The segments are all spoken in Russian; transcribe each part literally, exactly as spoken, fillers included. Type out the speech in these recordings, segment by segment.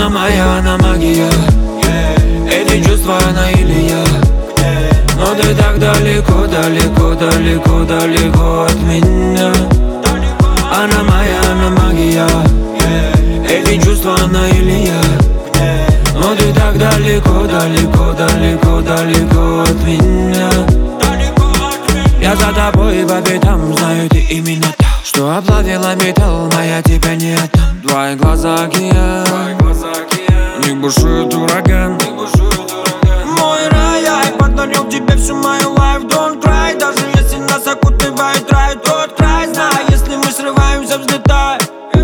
Она моя, она магия. Эти чувства, она или я. Но ты так далеко, далеко, далеко, далеко от меня. Она моя, она магия. Эти чувства, она или я. Но ты так далеко, далеко, далеко, далеко от меня. Я за тобой по пятам, знаю, ты именно та, что оплавила металл, моя тебя не отдам. Твои глаза океан, в них бушует ураган. Мой рай, я и подарил тебе всю мою life. Don't cry, даже если нас окутывает рай. Тот край, знаю, если мы срываемся, взлетай.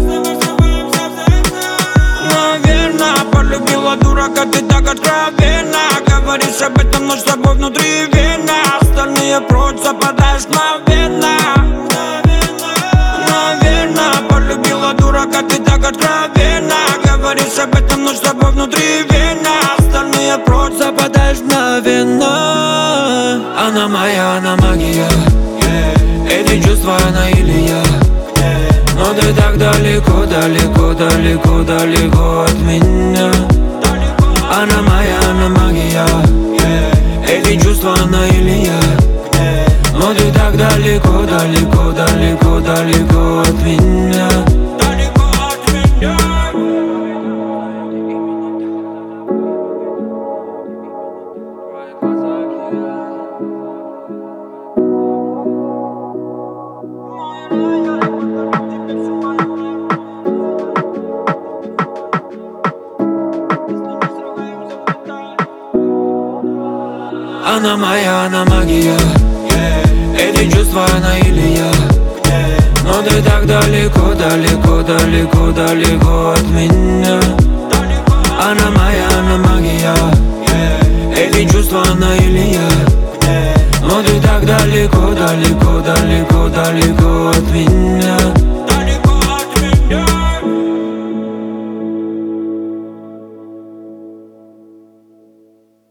Наверно, полюбила дурака, ты так откровенно говоришь об этом, но с тобой внутри вена. Остальные прочь, западаешь мгновенно. Наверно, полюбила дурака, ты так откровенно говоришь об этом, но с тобой внутри вена. Остальные прочь, западаешь мгновенно. Она моя, она магия. Эти чувства, она или я. Но ты так далеко, далеко, далеко, далеко от меня. Она моя, она магия. Эти чувства, она или я. Но ты так далеко, далеко, далеко, далеко от меня. Она моя, она магия. Эти чувства, она или я. Но ты так далеко, далеко, далеко, далеко от меня. Она моя, она магия. Эти чувства, она или я. Но ты так далеко, далеко, далеко, далеко от меня.